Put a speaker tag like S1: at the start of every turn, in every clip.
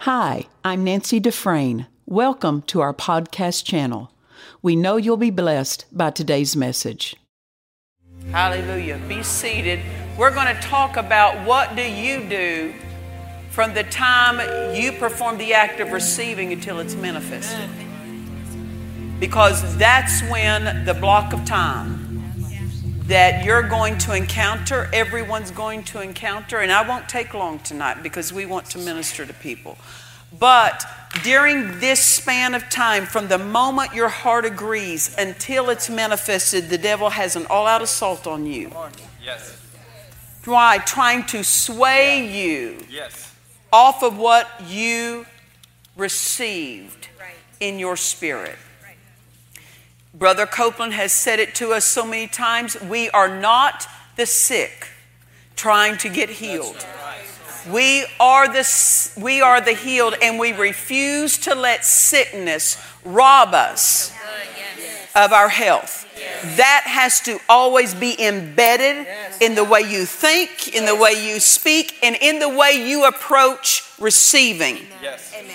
S1: Hi, I'm Nancy Dufresne. Welcome to our podcast channel. We know you'll be blessed by today's message.
S2: Hallelujah. Be seated. We're going to talk about what do you do from the time you perform the act of receiving until it's manifested. Because that's when the block of time that you're going to encounter, everyone's going to encounter, and I won't take long tonight because we want to minister to people. But during this span of time, from the moment your heart agrees until it's manifested, the devil has an all-out assault on you.
S3: Yes.
S2: Why? Trying to sway you
S3: Yes.
S2: off of what you received in your spirit. Brother Copeland has said it to us so many times. We are not the sick trying to get healed. We are the healed, and we refuse to let sickness rob us of our health. That has to always be embedded in the way you think, in the way you speak, and in the way you approach receiving.
S3: Yes.
S4: Amen.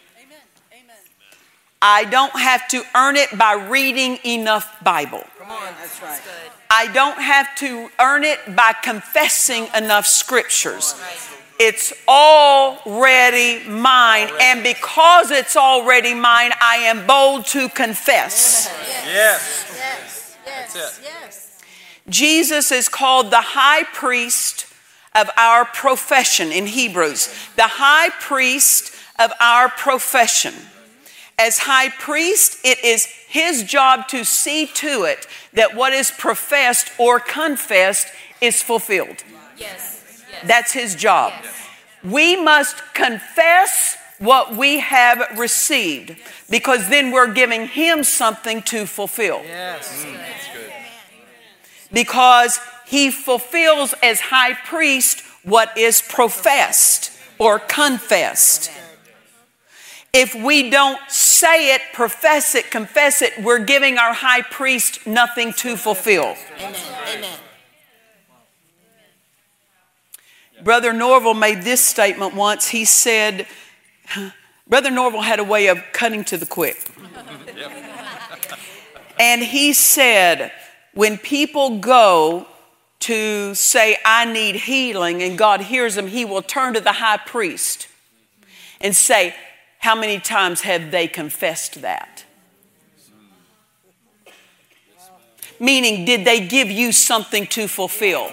S2: I don't have to earn it by reading enough Bible.
S4: Come on, that's right.
S2: I don't have to earn it by confessing enough scriptures. It's already mine. And because it's already mine, I am bold to confess.
S3: Yes.
S4: Yes.
S3: That's it.
S4: Yes.
S2: Jesus is called the high priest of our profession in Hebrews. The high priest of our profession. As high priest, it is his job to see to it that what is professed or confessed is fulfilled.
S4: Yes.
S2: That's his job. We must confess what we have received, because then we're giving him something to fulfill.
S3: Yes. That's good.
S2: Because he fulfills as high priest what is professed or confessed. If we don't say it, profess it, confess it, we're giving our high priest nothing to fulfill.
S4: Amen.
S2: Brother Norval made this statement once. He said, Brother Norval had a way of cutting to the quick. And he said, when people go to say, I need healing, and God hears them, he will turn to the high priest and say, how many times have they confessed that? Meaning, did they give you something to fulfill?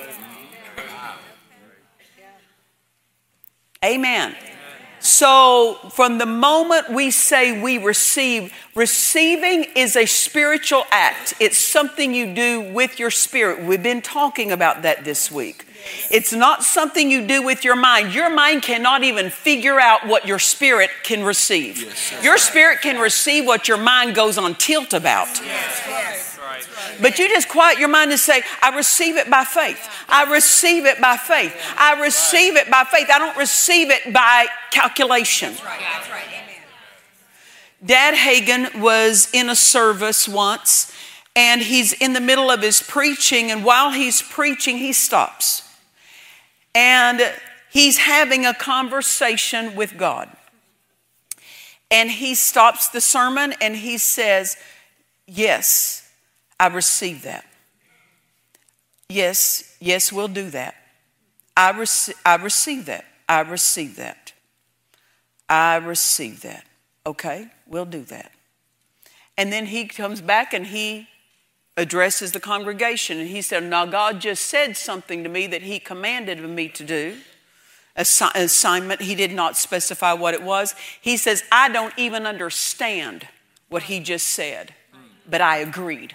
S2: Amen. So, from the moment we say we receive, receiving is a spiritual act. It's something you do with your spirit. We've been talking about that this week. It's not something you do with your mind. Your mind cannot even figure out what your spirit can receive. Your spirit can receive what your mind goes on tilt about. But you just quiet your mind and say, I receive it by faith. I receive it by faith. I receive it by faith. I don't receive it by calculation. Dad Hagin was in a service once, and he's in the middle of his preaching, and while he's preaching, he stops. And he's having a conversation with God. And he stops the sermon and he says, yes, I receive that. Yes, we'll do that. I receive that. I receive that. I receive that. Okay, we'll do that. And then he comes back and he addresses the congregation, and he said, now God just said something to me that he commanded me to do. Assignment, he did not specify what it was. He says, I don't even understand what he just said, but I agreed.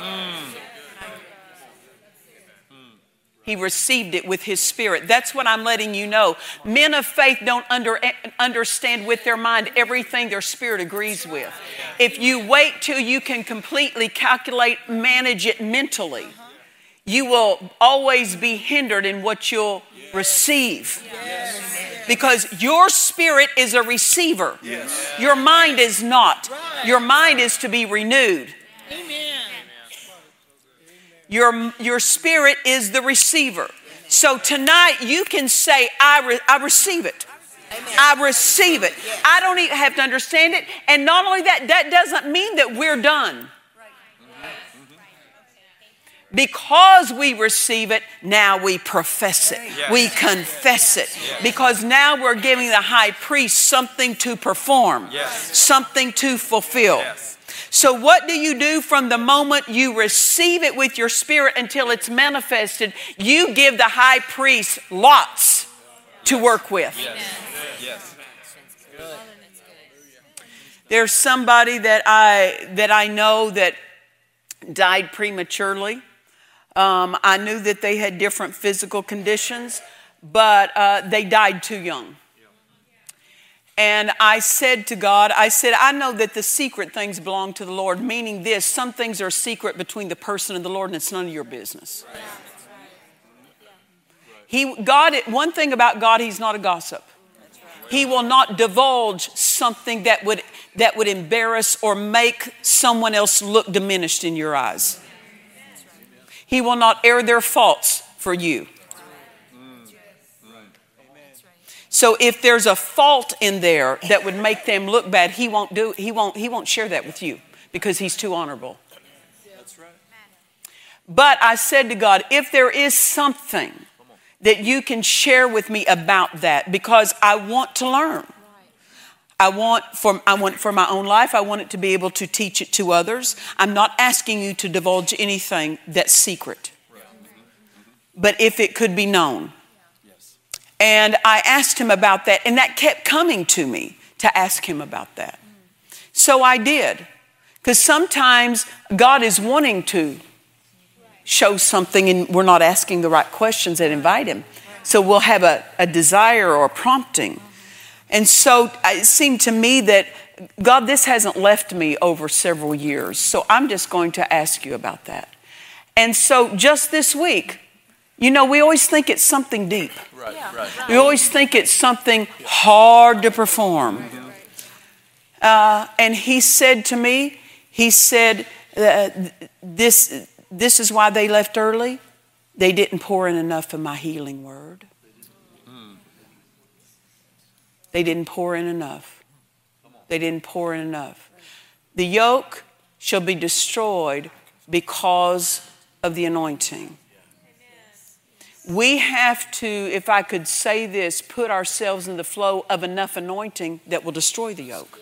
S2: He received it with his spirit. That's what I'm letting you know. Men of faith don't understand with their mind everything their spirit agrees with. If you wait till you can completely calculate, manage it mentally, you will always be hindered in what you'll receive. Because your spirit is a receiver. Your mind is not. Your mind is to be renewed. Your spirit is the receiver. So tonight you can say, I receive it. I receive it. I don't even have to understand it. And not only that, that doesn't mean that we're done. Because we receive it, now we profess it.
S3: Yes.
S2: We confess it. Because now we're giving the high priest something to perform, something to fulfill.
S3: Yes.
S2: So what do you do from the moment you receive it with your spirit until it's manifested? You give the high priest lots to work with.
S3: Yes.
S2: There's somebody that I know that died prematurely. I knew that they had different physical conditions, but they died too young. And I said to God, I know that the secret things belong to the Lord, meaning this, some things are secret between the person and the Lord, and it's none of your business. One thing about God, He's not a gossip. He will not divulge something that would embarrass or make someone else look diminished in your eyes. He will not air their faults for you. So if there's a fault in there that would make them look bad, he won't share that with you because He's too honorable. But I said to God, if there is something that you can share with me about that, because I want to learn. I want it for my own life. I want it to be able to teach it to others. I'm not asking you to divulge anything that's secret. But if it could be known. And I asked Him about that, and that kept coming to me to ask Him about that. So I did. Because sometimes God is wanting to show something and we're not asking the right questions that invite Him. So we'll have a desire or a prompting. And so it seemed to me that, God, this hasn't left me over several years. So I'm just going to ask you about that. And so just this week, we always think it's something deep.
S3: Right.
S2: We always think it's something hard to perform. And He said to me, this is why they left early. They didn't pour in enough of my healing word. They didn't pour in enough. They didn't pour in enough. The yoke shall be destroyed because of the anointing. We have to, if I could say this, put ourselves in the flow of enough anointing that will destroy the yoke.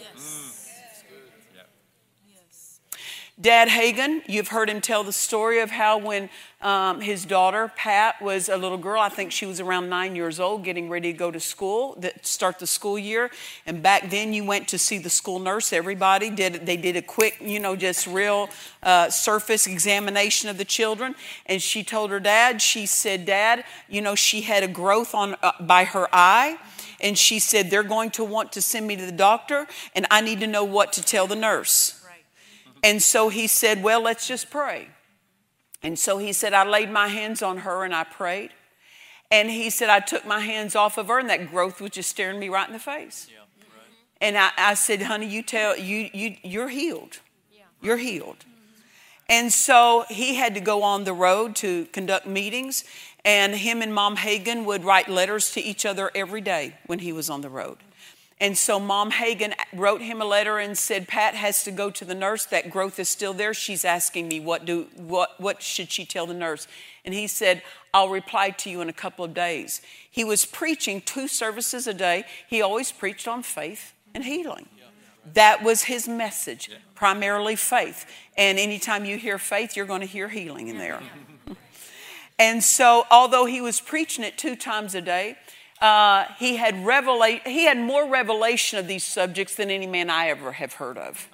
S2: Dad Hagin, you've heard him tell the story of how when his daughter, Pat, was a little girl, I think she was around 9 years old, getting ready to go to school, start the school year. And back then you went to see the school nurse. Everybody did a quick, just real surface examination of the children. And she told her dad, she said, Dad, she had a growth by her eye. And she said, they're going to want to send me to the doctor, and I need to know what to tell the nurse. And so he said, well, let's just pray. And so he said, I laid my hands on her and I prayed. And he said, I took my hands off of her and that growth was just staring me right in the face. Yeah, right. And I said, honey, you're healed. Yeah. You're healed. And so he had to go on the road to conduct meetings. And him and Mom Hagin would write letters to each other every day when he was on the road. And so Mom Hagin wrote him a letter and said, Pat has to go to the nurse. That growth is still there. She's asking me what should she tell the nurse? And he said, I'll reply to you in a couple of days. He was preaching 2 services a day. He always preached on faith and healing. That was his message, primarily faith. And anytime you hear faith, you're going to hear healing in there. And so although he was preaching it 2 times a day, he had more revelation of these subjects than any man I ever have heard of.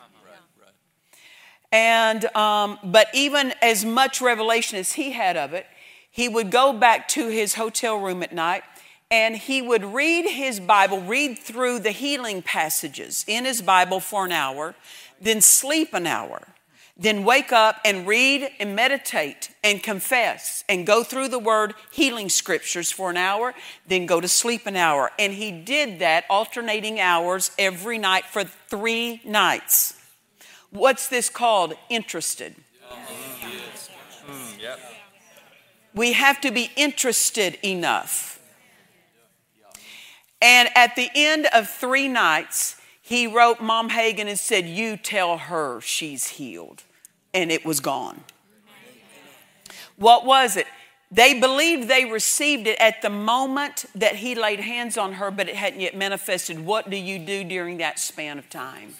S2: And but even as much revelation as he had of it, he would go back to his hotel room at night and he would read his Bible, read through the healing passages in his Bible for an hour, then sleep an hour. Then wake up and read and meditate and confess and go through the word healing scriptures for an hour, then go to sleep an hour. And he did that alternating hours every night for 3 nights. What's this called? Interested. We have to be interested enough. And at the end of 3 nights, he wrote Mom Hagin and said, "You tell her she's healed." And it was gone. What was it? They believed they received it at the moment that he laid hands on her, but it hadn't yet manifested. What do you do during that span of time?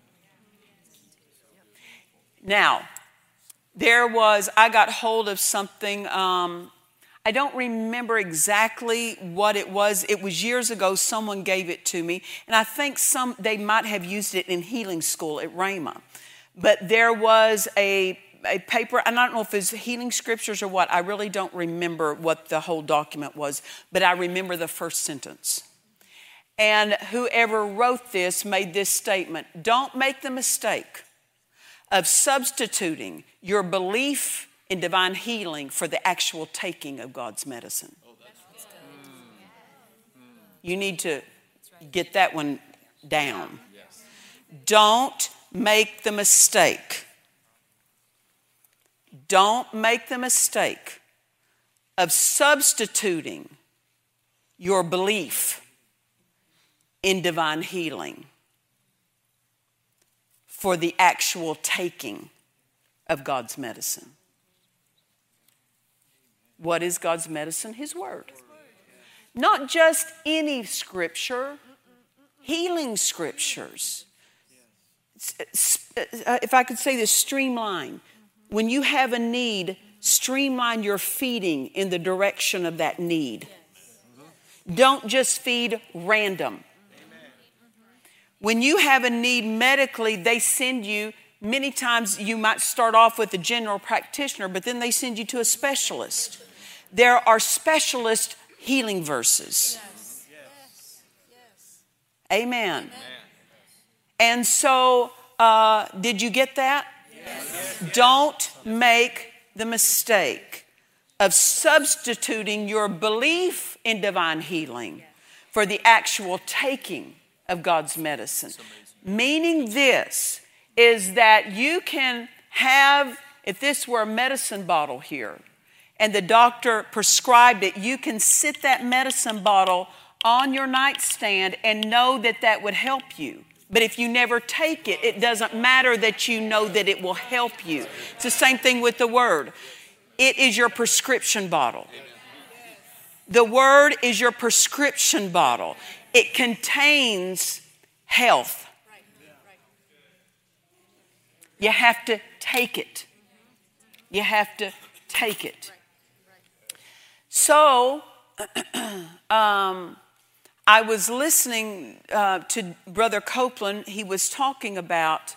S2: Now, I got hold of something, I don't remember exactly what it was. It was years ago, someone gave it to me. And I think they might have used it in healing school at Rhema. But there was a paper, and I don't know if it's healing scriptures or what. I really don't remember what the whole document was, but I remember the first sentence. And whoever wrote this made this statement: don't make the mistake of substituting your belief in divine healing for the actual taking of God's medicine. You need to get that one down. Don't make the mistake. Don't make the mistake of substituting your belief in divine healing for the actual taking of God's medicine. What is God's medicine? His word. Not just any scripture, healing scriptures. If I could say this, streamline. When you have a need, streamline your feeding in the direction of that need. Don't just feed random. When you have a need medically, they send you, many times you might start off with a general practitioner, but then they send you to a specialist. There are specialist healing verses. Amen. And so, did you get that? Yes. Don't make the mistake of substituting your belief in divine healing for the actual taking of God's medicine. Meaning this is that you can have, if this were a medicine bottle here, and the doctor prescribed it, you can sit that medicine bottle on your nightstand and know that that would help you. But if you never take it, it doesn't matter that you know that it will help you. It's the same thing with the word. It is your prescription bottle. The word is your prescription bottle. It contains health. You have to take it. You have to take it. So, I was listening to Brother Copeland. He was talking about,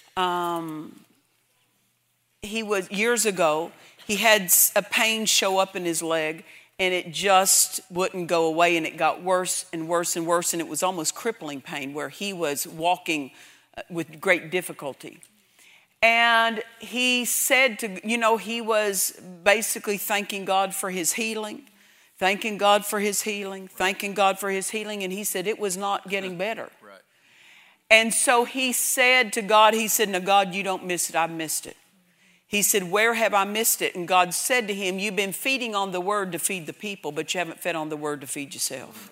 S2: years ago, he had a pain show up in his leg, and it just wouldn't go away, and it got worse and worse and worse, and it was almost crippling pain where he was walking with great difficulty. And he said he was basically thanking God for his healing, thanking God for his healing, thanking God for his healing. And he said it was not getting better. Right. And so he said to God, "No, God, you don't miss it. I missed it." He said, "Where have I missed it?" And God said to him, "You've been feeding on the word to feed the people, but you haven't fed on the word to feed yourself."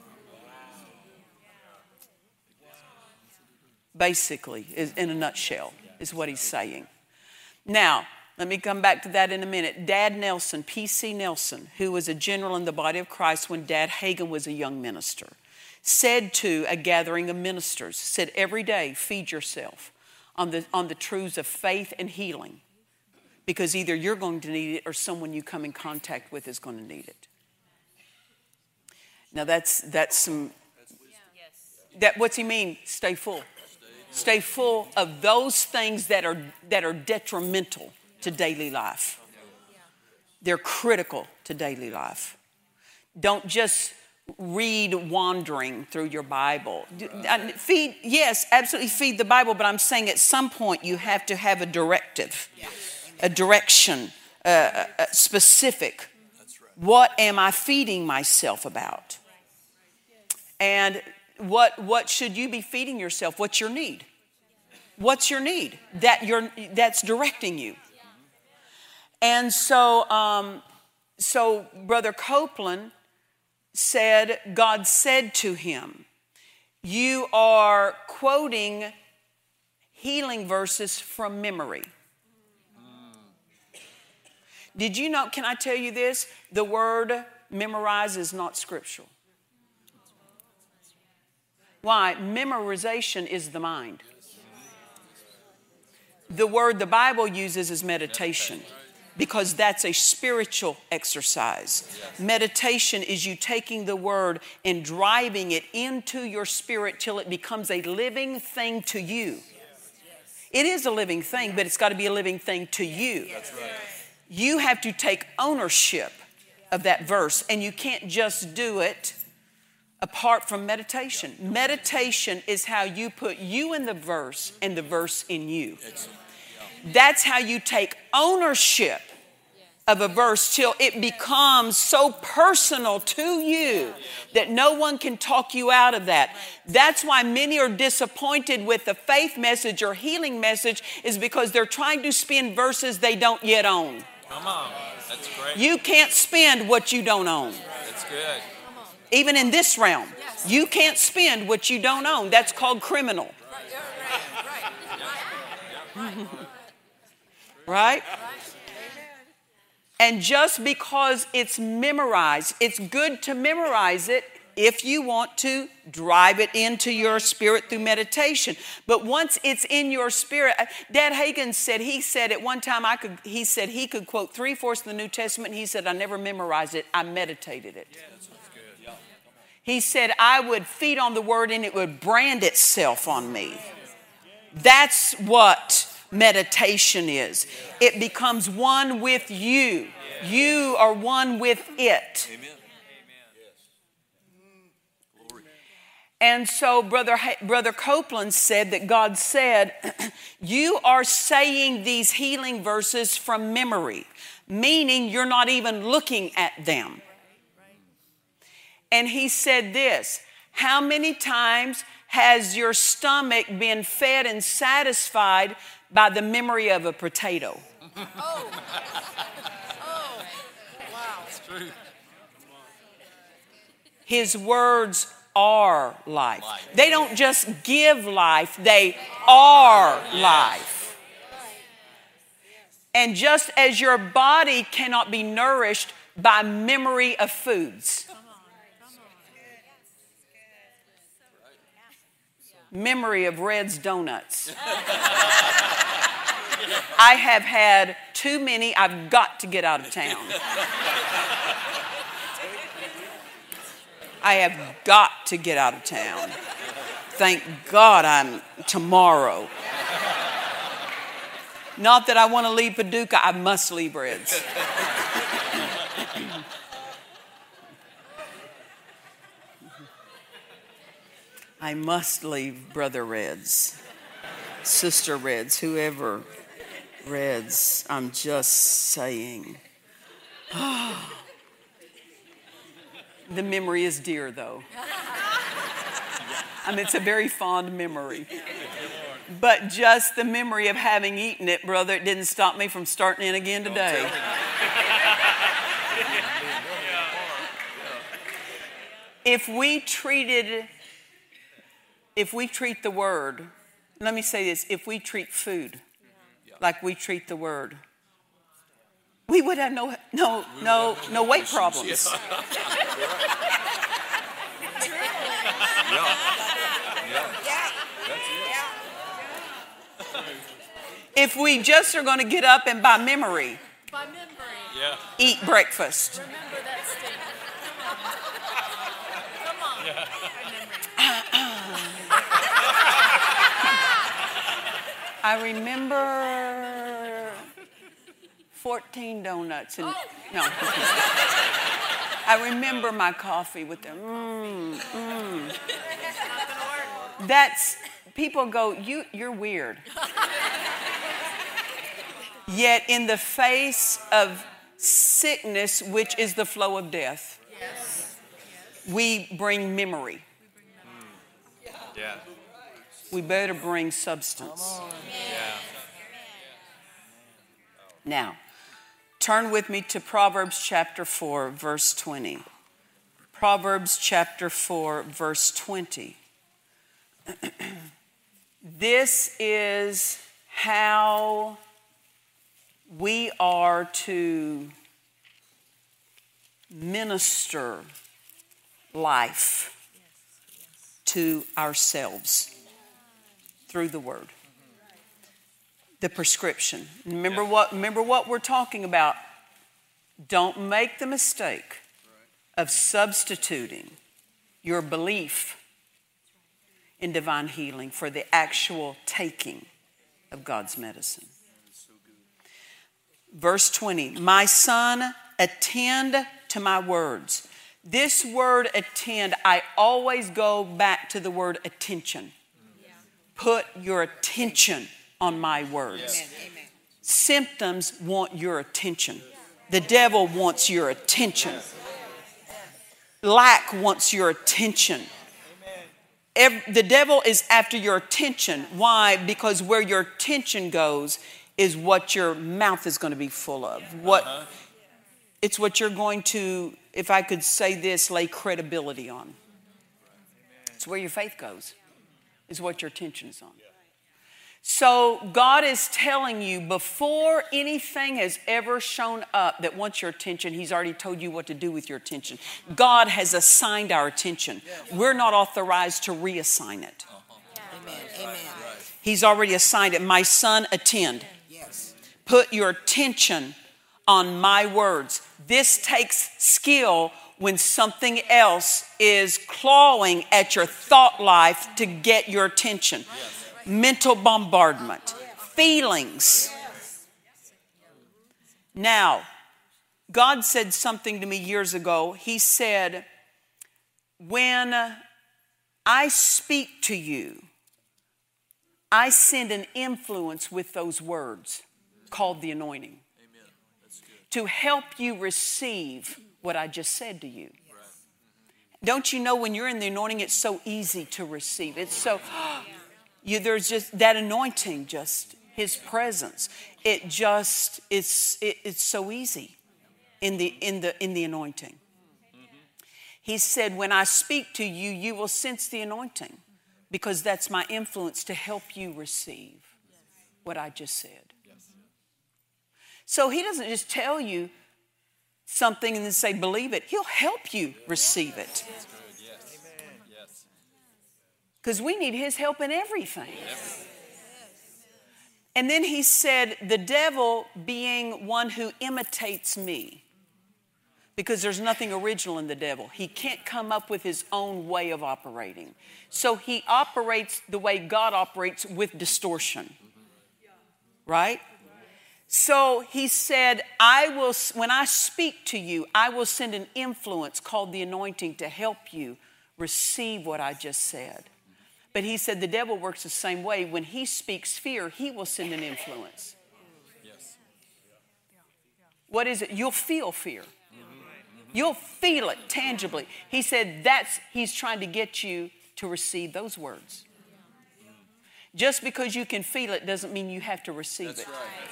S2: Basically, in a nutshell, is what he's saying. Now, let me come back to that in a minute. Dad Nelson, P.C. Nelson, who was a general in the body of Christ when Dad Hagin was a young minister, said to a gathering of ministers, said, every day feed yourself on the truths of faith and healing, because either you're going to need it or someone you come in contact with is going to need it. Now that's some, what's he mean? Stay full. Stay full of those things that are detrimental to daily life. They're critical to daily life. Don't just read wandering through your Bible. Feed, yes, absolutely feed the Bible, but I'm saying at some point you have to have a directive, a direction, specific. What am I feeding myself about? And what should you be feeding yourself? What's your need? What's your need that's directing you? And so Brother Copeland said, God said to him. You are quoting healing verses from memory. Did you know, can I tell you this? The word memorize is not scriptural. Why? Memorization is the mind. The word the Bible uses is meditation, because that's a spiritual exercise. Meditation is you taking the word and driving it into your spirit till it becomes a living thing to you. It is a living thing, but it's got to be a living thing to you.
S3: That's right.
S2: You have to take ownership of that verse, and you can't just do it apart from meditation. Meditation is how you put you in the verse and the verse in you. That's how you take ownership of a verse till it becomes so personal to you that no one can talk you out of that. That's why many are disappointed with the faith message or healing message, is because they're trying to spin verses they don't yet own.
S3: Come on. That's great.
S2: You can't spend what you don't own.
S3: That's good.
S2: Even in this realm, you can't spend what you don't own. That's called criminal. Right? And just because it's memorized, it's good to memorize it if you want to drive it into your spirit through meditation. But once it's in your spirit, Dad Hagin said, he said at one time he said he could quote 3/4 of the New Testament. He said, I never memorized it, I meditated it. He said, I would feed on the word and it would brand itself on me. That's what meditation is. It becomes one with you. You are one with it. And so Brother Copeland said that God said, you are saying these healing verses from memory, meaning you're not even looking at them. And he said this, how many times has your stomach been fed and satisfied by the memory of a potato?
S4: Oh. Wow.
S3: It's true.
S2: His words are life. They don't just give life, they are life. And just as your body cannot be nourished by memory of foods, memory of Red's Donuts. I have had too many. I've got to get out of town. I have got to get out of town. Thank God I'm tomorrow. Not that I want to leave Paducah. I must leave Red's. I must leave Brother Red's, Sister Red's, whoever Red's. I'm just saying. The memory is dear, though. I mean, it's a very fond memory. But just the memory of having eaten it, brother, it didn't stop me from starting in again today. If we treat the word, let me say this, if we treat food like we treat the word, we would have no weight problems. If we just are going to get up and by memory, eat breakfast.
S4: Remember that statement. Come on.
S2: I remember 14 donuts. And, no. I remember my coffee with them. That's, people go, you're weird. Yet in the face of sickness, which is the flow of death, we bring memory.
S3: Yeah.
S2: We better bring substance. Now, turn with me to Proverbs chapter 4, verse 20. Proverbs chapter 4, verse 20. This is how we are to minister life to ourselves through the word. The prescription. Remember what we're talking about. Don't make the mistake of substituting your belief in divine healing for the actual taking of God's medicine. Verse 20, my son, attend to my words. This word attend, I always go back to the word attention. Put your attention on my words.
S4: Amen.
S2: Symptoms want your attention. The devil wants your attention. Lack wants your attention. The devil is after your attention. Why? Because where your attention goes is what your mouth is going to be full of. It's what you're going to, if I could say this, lay credibility on. It's where your faith goes, is what your attention is on. So God is telling you before anything has ever shown up that wants your attention, He's already told you what to do with your attention. God has assigned our attention. We're not authorized to reassign it.
S4: Amen.
S2: He's already assigned it. My son, attend.
S4: Yes.
S2: Put your attention on my words. This takes skill when something else is clawing at your thought life to get your attention. Mental bombardment, feelings. Now, God said something to me years ago. He said, when I speak to you, I send an influence with those words called the anointing to help you receive what I just said to you. Don't you know when you're in the anointing, it's so easy to receive. It's so... there's just that anointing, just His presence. It's so easy in the anointing. He said, when I speak to you, you will sense the anointing because that's my influence to help you receive what I just said. So He doesn't just tell you something and then say, believe it. He'll help you receive it. Because we need His help in everything. And then He said, the devil being one who imitates me. Because there's nothing original in the devil. He can't come up with his own way of operating. So he operates the way God operates with distortion. Right? So He said, when I speak to you, I will send an influence called the anointing to help you receive what I just said. But He said the devil works the same way. When he speaks fear, he will send an influence. What is it? You'll feel fear. You'll feel it tangibly. He said He's trying to get you to receive those words. Just because you can feel it doesn't mean you have to receive it.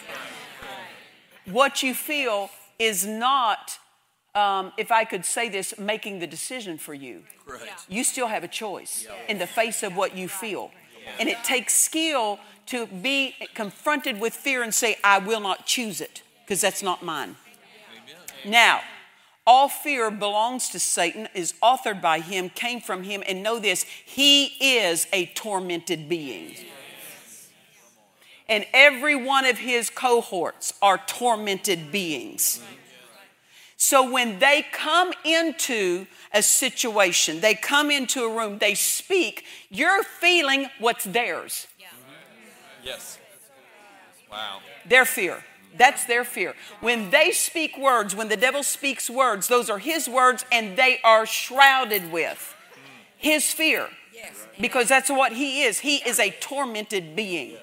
S2: What you feel is not, if I could say this, making the decision for you. Correct. You still have a choice in the face of what you feel. And it takes skill to be confronted with fear and say, I will not choose it because that's not mine. Now, all fear belongs to Satan, is authored by him, came from him, and know this, he is a tormented being. And every one of his cohorts are tormented beings. So when they come into a situation, they come into a room, they speak, you're feeling what's theirs.
S3: Yes. Wow.
S2: Their fear. That's their fear. When they speak words, when the devil speaks words, those are his words and they are shrouded with his fear. Because that's what he is. He is a tormented being.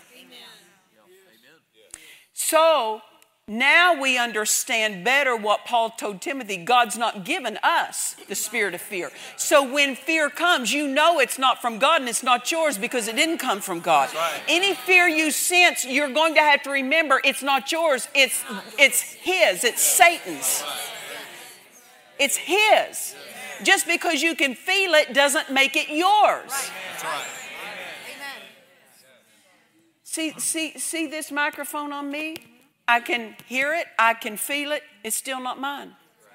S2: So now we understand better what Paul told Timothy. God's not given us the spirit of fear. So when fear comes, you know it's not from God and it's not yours because it didn't come from God. Right. Any fear you sense, you're going to have to remember it's not yours. It's his. It's Satan's. It's his. Just because you can feel it doesn't make it yours.
S3: That's right.
S2: See this microphone on me? I can hear it. I can feel it. It's still not mine.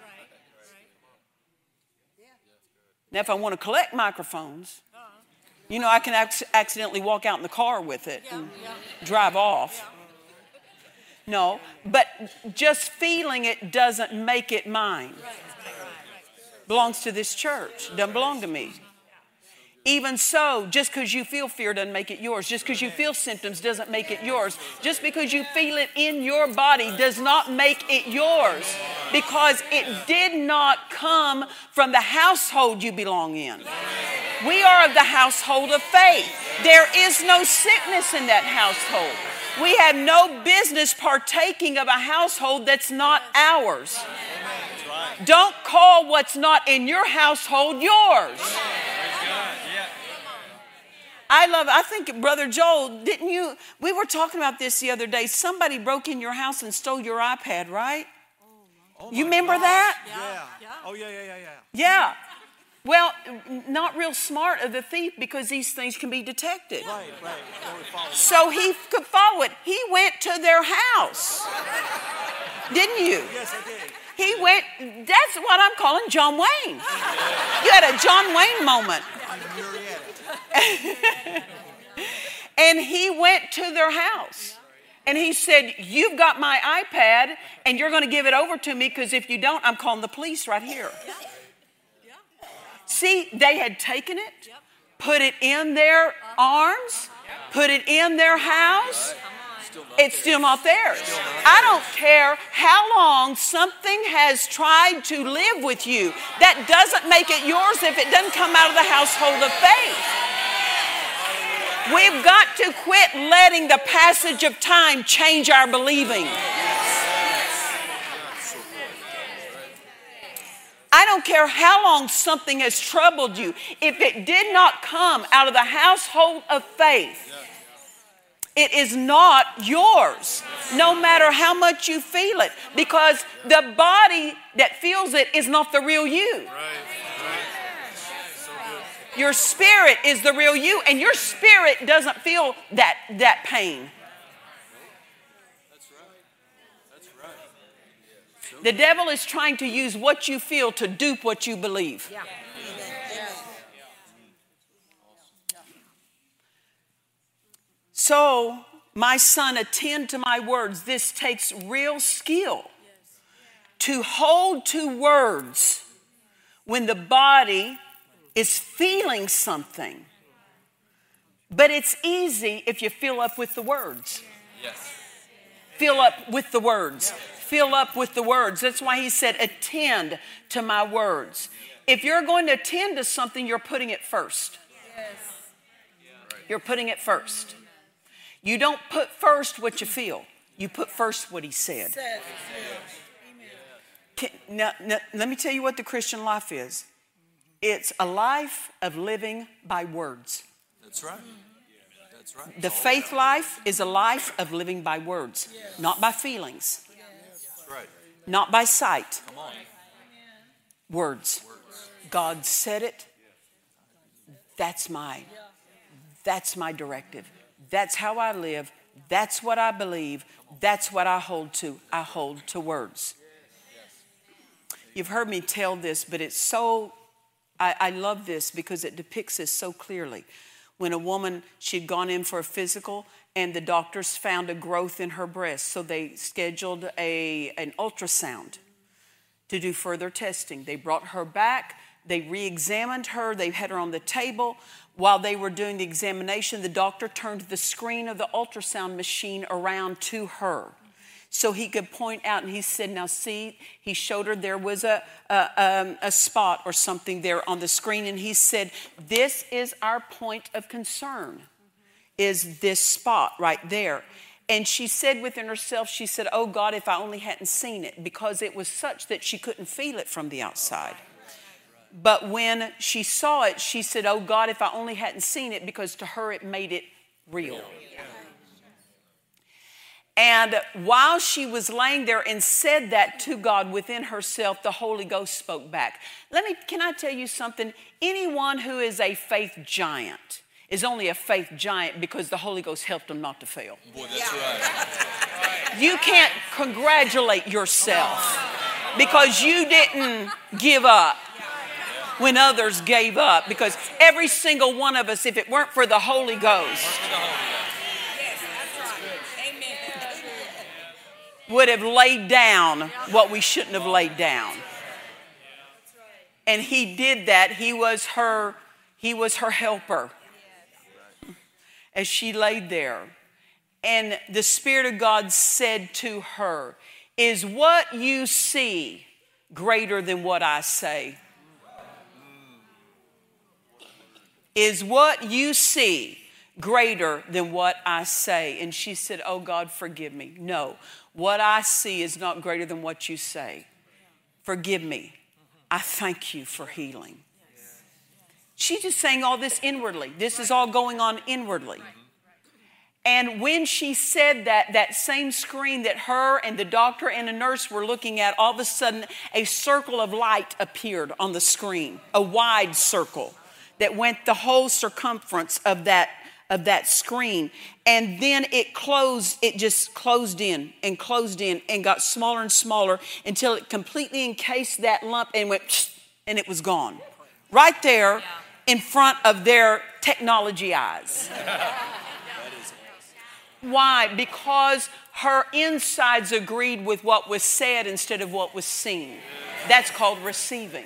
S2: Now, if I want to collect microphones, I can accidentally walk out in the car with it and drive off. No, but just feeling it doesn't make it mine. Belongs to this church. Doesn't belong to me. Even so, just because you feel fear doesn't make it yours. Just because you feel symptoms doesn't make it yours. Just because you feel it in your body does not make it yours. Because it did not come from the household you belong in. We are of the household of faith. There is no sickness in that household. We have no business partaking of a household that's not ours. Don't call what's not in your household yours. I think, Brother Joel, we were talking about this the other day. Somebody broke in your house and stole your iPad, right? You remember that?
S3: Yeah. Oh, yeah.
S2: Yeah. Well, not real smart of the thief because these things can be detected.
S3: Right.
S2: So he could follow it. He went to their house. Didn't you?
S3: Yes, I did.
S2: He went, that's what I'm calling John Wayne. You had a John Wayne moment. And he went to their house. And he said, you've got my iPad and you're going to give it over to me because if you don't, I'm calling the police right here. See, they had taken it, put it in their arms, put it in their house. It's still not theirs. I don't care how long something has tried to live with you. That doesn't make it yours if it doesn't come out of the household of faith. We've got to quit letting the passage of time change our believing. I don't care how long something has troubled you. If it did not come out of the household of faith, it is not yours, no matter how much you feel it, because the body that feels it is not the real you. Your spirit is the real you, and your spirit doesn't feel that pain. The devil is trying to use what you feel to dupe what you believe.
S4: Yeah.
S2: So, my son, attend to my words. This takes real skill to hold to words when the body is feeling something. But it's easy if you fill up with the words.
S3: Yes.
S2: Fill up with the words. Fill up with the words. That's why he said, attend to my words. If you're going to attend to something, you're putting it first. You're putting it first. You don't put first what you feel. You put first what he said. Now, let me tell you what the Christian life is. It's a life of living by words.
S3: That's right. That's right.
S2: The faith life is a life of living by words, not by feelings,
S3: That's right.
S2: not by sight.
S3: Come on.
S2: Words. God said it. That's my directive. That's how I live. That's what I believe. That's what I hold to. I hold to words. You've heard me tell this, but it's so, I love this because it depicts this so clearly. When a woman, she'd gone in for a physical and the doctors found a growth in her breast. So they scheduled an ultrasound to do further testing. They brought her back. They re-examined her. They had her on the table. While they were doing the examination, the doctor turned the screen of the ultrasound machine around to her so he could point out. And he said, now see, he showed her there was a spot or something there on the screen. And he said, this is our point of concern, is this spot right there. And she said within herself, she said, oh God, if I only hadn't seen it, because it was such that she couldn't feel it from the outside. But when she saw it, she said, oh God, if I only hadn't seen it, because to her it made it real. And while she was laying there and said that to God within herself, the Holy Ghost spoke back. Can I tell you something? Anyone who is a faith giant is only a faith giant because the Holy Ghost helped them not to fail.
S3: Boy, that's right.
S2: You can't congratulate yourself because you didn't give up when others gave up. Because every single one of us, if it weren't for the Holy Ghost, would have laid down what we shouldn't have laid down. And he did that. He was her helper as she laid there. And the Spirit of God said to her, "Is what you see greater than what I say?" Is what you see greater than what I say? And she said, "Oh God, forgive me. No, what I see is not greater than what you say. Forgive me. I thank you for healing." She's just saying all this inwardly. This is all going on inwardly. And when she said that, that same screen that her and the doctor and a nurse were looking at, all of a sudden a circle of light appeared on the screen, a wide circle that went the whole circumference of that screen. And then it just closed in and got smaller and smaller until it completely encased that lump and went, and it was gone. Right there in front of their technology eyes. Why? Because her insides agreed with what was said instead of what was seen. That's called receiving.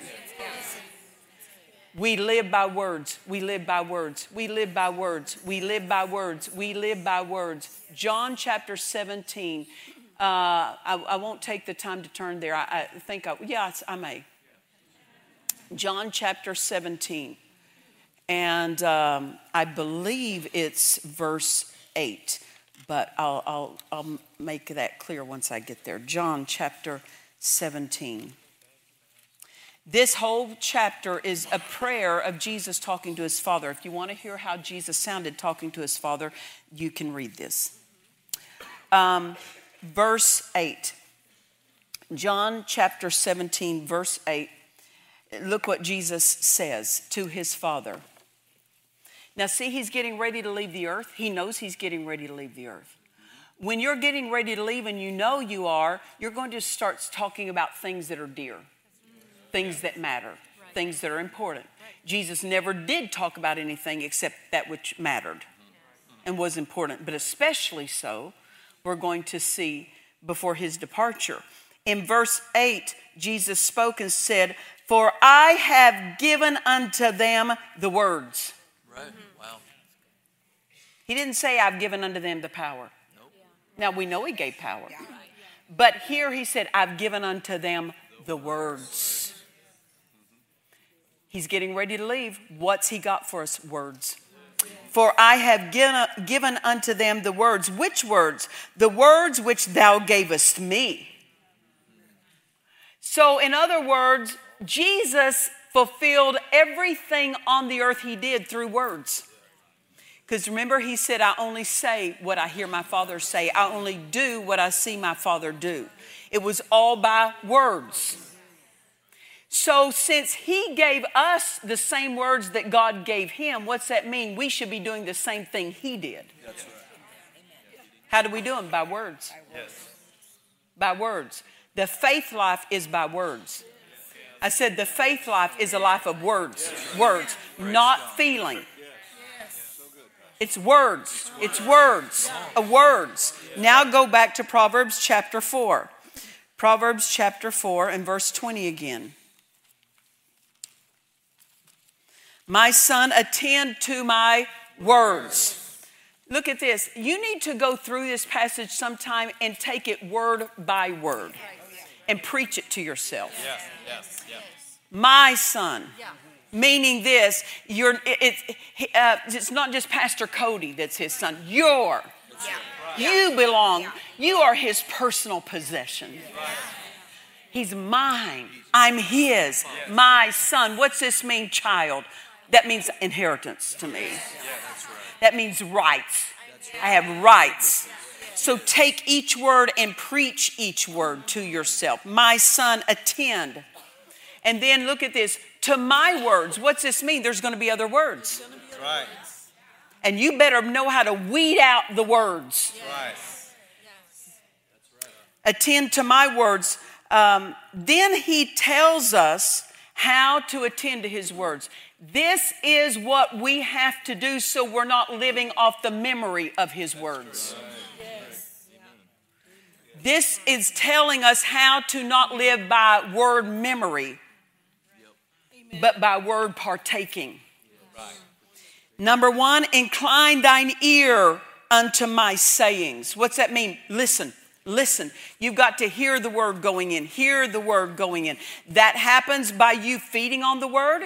S2: We live by words. We live by words. We live by words. We live by words. We live by words. John chapter 17. I won't take the time to turn there. I may. John chapter 17. And I believe it's verse 8. But I'll make that clear once I get there. John chapter 17. This whole chapter is a prayer of Jesus talking to his Father. If you want to hear how Jesus sounded talking to his Father, you can read this. Verse 8. John chapter 17, verse 8. Look what Jesus says to his Father. Now see, he's getting ready to leave the earth. He knows he's getting ready to leave the earth. When you're getting ready to leave and you know you are, you're going to start talking about things that are dear. Things that matter, things that are important. Jesus never did talk about anything except that which mattered and was important, but especially so, we're going to see before his departure. In verse 8, Jesus spoke and said, "For I have given unto them the words."
S3: Right. Wow.
S2: He didn't say, "I've given unto them the power."
S3: Nope.
S2: Now we know he gave power. But here he said, "I've given unto them the words." He's getting ready to leave. What's he got for us? Words. "For I have given unto them the words." Which words? "The words which thou gavest me." So in other words, Jesus fulfilled everything on the earth he did through words. Because remember, he said, "I only say what I hear my Father say. I only do what I see my Father do." It was all by words. So since he gave us the same words that God gave him, what's that mean? We should be doing the same thing he did.
S3: That's right.
S2: How do we do them? By words.
S3: Yes.
S2: By words. The faith life is by words. I said the faith life is a life of words. Words, not feeling. It's words. It's words. Words. Now go back to Proverbs chapter 4. Proverbs chapter 4 and verse 20 again. "My son, attend to my words." Look at this. You need to go through this passage sometime and take it word by word and preach it to yourself.
S3: Yeah. Yes. Yeah.
S2: My son. Meaning this, it's not just Pastor Cody that's his son. You belong. You are his personal possession. He's mine. I'm his. My son. What's this mean, child? That means inheritance to me. That means rights. I have rights. So take each word and preach each word to yourself. My son, attend. And then look at this. To my words. What's this mean? There's going to be other words.
S3: Right.
S2: And you better know how to weed out the words.
S3: Right.
S2: Attend to my words. Then he tells us how to attend to his words. This is what we have to do so we're not living off the memory of his words. This is telling us how to not live by word memory, but by word partaking. Number one, incline thine ear unto my sayings. What's that mean? Listen. Listen. You've got to hear the word going in. Hear the word going in. That happens by you feeding on the word.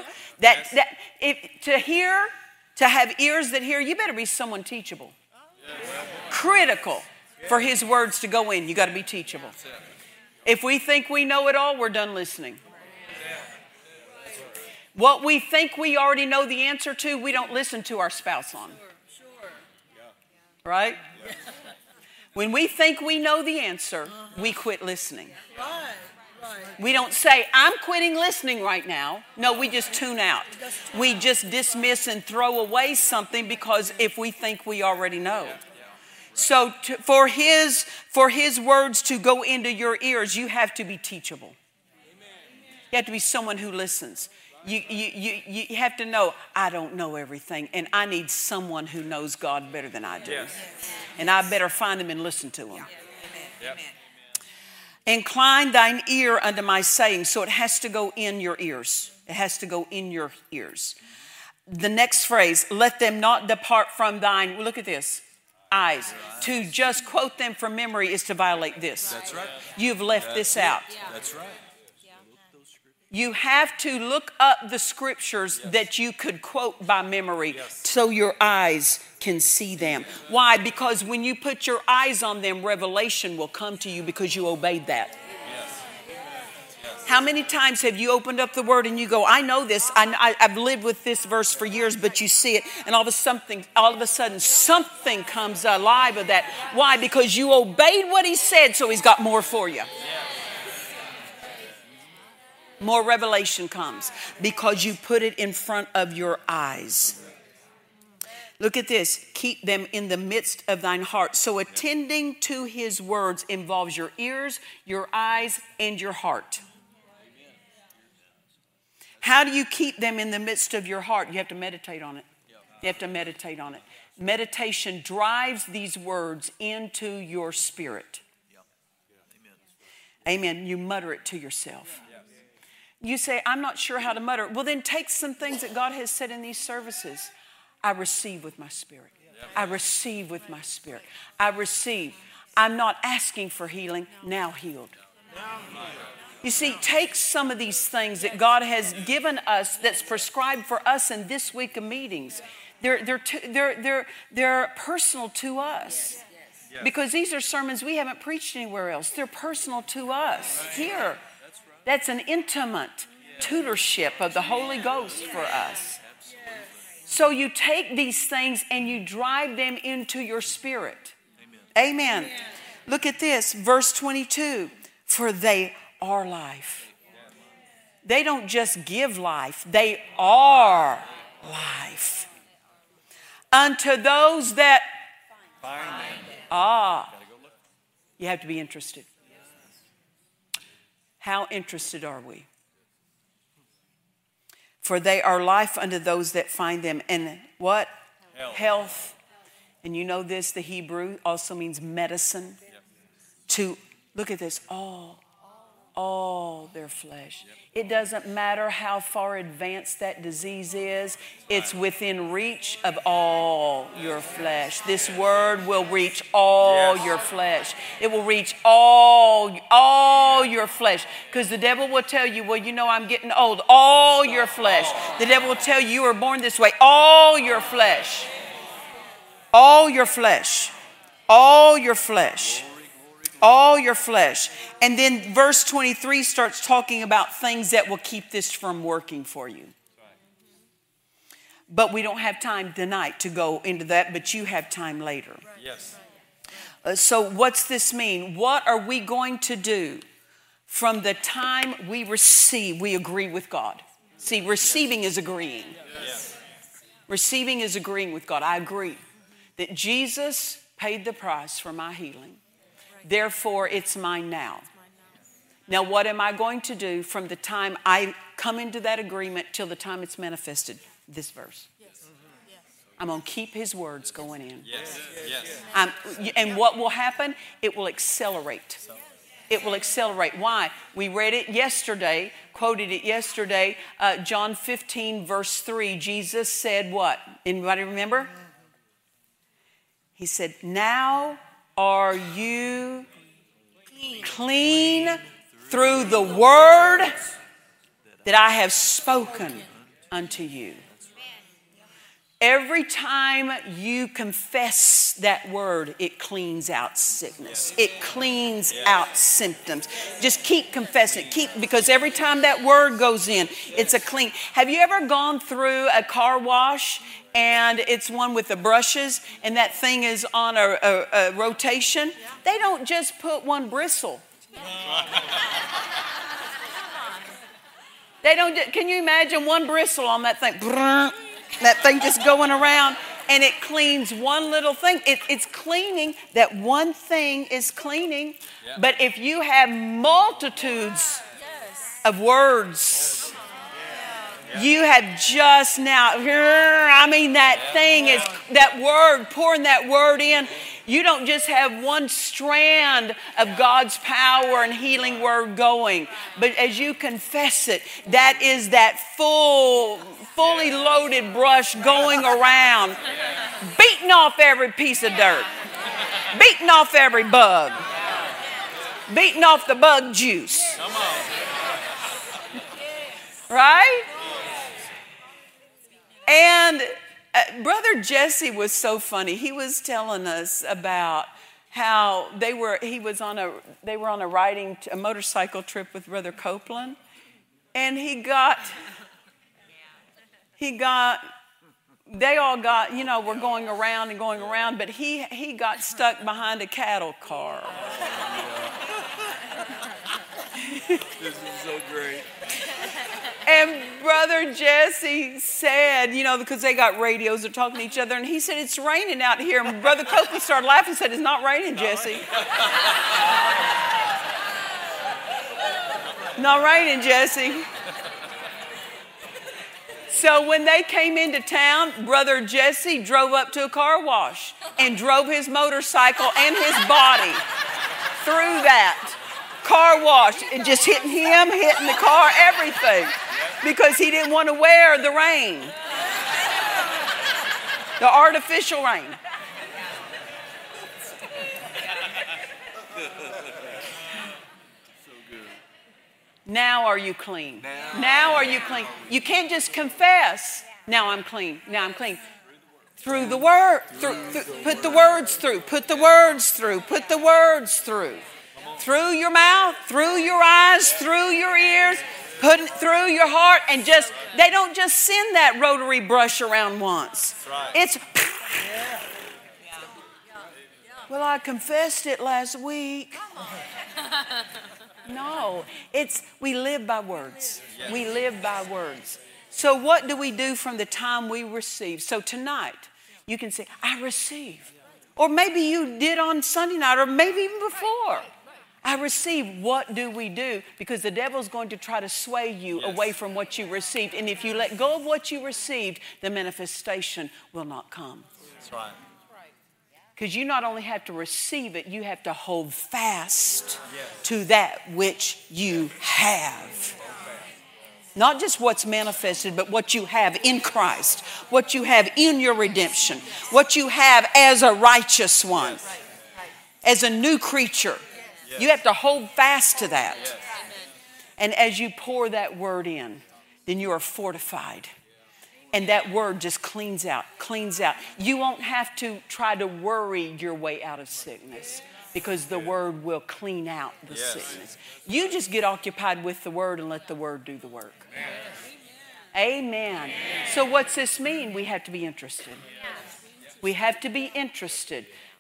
S2: To have ears that hear, you better be someone teachable. Critical for his words to go in. You got to be teachable. If we think we know it all, we're done listening. What we think we already know the answer to, we don't listen to our spouse on. Right? When we think we know the answer, we quit listening. We don't say, I'm quitting listening right now. No, we just tune out. We just dismiss and throw away something because if we think we already know. So for his words to go into your ears, you have to be teachable. You have to be someone who listens. You have to know, I don't know everything, and I need someone who knows God better than I do. Yes. And I better find him and listen to him. Yep. Incline thine ear unto my saying. So it has to go in your ears. It has to go in your ears. The next phrase, let them not depart from thine, look at this, eyes. To just quote them from memory is to violate this. That's right. You've left this out.
S3: That's right.
S2: You have to look up the scriptures that you could quote by memory so your eyes can see them. Why? Because when you put your eyes on them, revelation will come to you because you obeyed that. How many times have you opened up the word and you go, I know this, I've lived with this verse for years, but you see it, and all of a sudden something comes alive of that. Why? Because you obeyed what he said, so he's got more for you. More revelation comes because you put it in front of your eyes. Look at this. Keep them in the midst of thine heart. So attending to his words involves your ears, your eyes, and your heart. How do you keep them in the midst of your heart? You have to meditate on it. You have to meditate on it. Meditation drives these words into your spirit. Amen. You mutter it to yourself. You say, I'm not sure how to mutter. Well, then take some things that God has said in these services. I receive with my spirit. I receive with my spirit. I receive. I'm not asking for healing, now healed. You see, take some of these things that God has given us that's prescribed for us in this week of meetings. They're personal to us. Because these are sermons we haven't preached anywhere else. They're personal to us here. That's an intimate tutorship of the Holy Ghost for us. So you take these things and you drive them into your spirit. Amen. Look at this, verse 22. For they are life. They don't just give life, they are life. Unto those that find them. You have to be interested. How interested are we? For they are life unto those that find them. And what? Health. And you know this, the Hebrew also means medicine. To, look at this, all their flesh. It doesn't matter how far advanced that disease is. It's within reach of all your flesh. This word will reach all your flesh. It will reach all your flesh. Because the devil will tell you, well, you know, I'm getting old. All your flesh. The devil will tell you, you were born this way. All your flesh. All your flesh. All your flesh. All your flesh. And then verse 23 starts talking about things that will keep this from working for you. But we don't have time tonight to go into that, but you have time later.
S3: Yes.
S2: So what's this mean? What are we going to do from the time we receive? We agree with God. See, receiving is agreeing. Receiving is agreeing with God. I agree that Jesus paid the price for my healing. Therefore, it's mine now. Now, what am I going to do from the time I come into that agreement till the time it's manifested? This verse. I'm going to keep his words going in. And what will happen? It will accelerate. It will accelerate. Why? We read it yesterday, quoted it yesterday. John 15, verse 3. Jesus said what? Anybody remember? He said, now are you clean through the word that I have spoken unto you. Every time you confess that word, it cleans out sickness. It cleans out symptoms. Just keep confessing it. Because every time that word goes in, it's a clean. Have you ever gone through a car wash and it's one with the brushes and that thing is on a rotation? They don't just put one bristle. They don't. Can you imagine one bristle on that thing? That thing just going around, and it cleans one little thing. It's cleaning. That one thing is cleaning. Yeah. But if you have multitudes of words, you have just now, I mean, that thing is, that word, pouring that word in. You don't just have one strand of God's power and healing word going, but as you confess it, that is that fully loaded brush going around, beating off every piece of dirt, beating off every bug, beating off the bug juice. Right? And Brother Jesse was so funny. He was telling us about how they were on a motorcycle trip with Brother Copeland, and they all got, were going around, but he got stuck behind a cattle car.
S3: This is so great.
S2: And Brother Jesse said, because they got radios, they're talking to each other, and he said, it's raining out here. And Brother Copeland started laughing and said, it's not raining, Jesse. Not raining, Jesse. So when they came into town, Brother Jesse drove up to a car wash and drove his motorcycle and his body through that car wash. And just hitting him, hitting the car, everything. Because he didn't want to wear the rain. The artificial rain. Now are you clean? Now are you clean? You can't just confess, now I'm clean, now I'm clean. Through the word. Put the words through. Put the words through. Put the words through. Through your mouth, through your eyes, through your ears. Put it through your heart, and they don't just send that rotary brush around once. Right. It's, well, I confessed it last week. No, we live by words. We live by words. So what do we do from the time we receive? So tonight, you can say, I receive. Or maybe you did on Sunday night, or maybe even before. I receive. What do we do? Because the devil's going to try to sway you away from what you received. And if you let go of what you received, the manifestation will not come.
S3: That's right.
S2: Because you not only have to receive it, you have to hold fast to that which you have. Not just what's manifested, but what you have in Christ. What you have in your redemption. What you have as a righteous one. As a new creature. You have to hold fast to that. And as you pour that word in, then you are fortified. And that word just cleans out. You won't have to try to worry your way out of sickness, because the word will clean out the sickness. You just get occupied with the word and let the word do the work. Amen. So what's this mean? We have to be interested. We have to be interested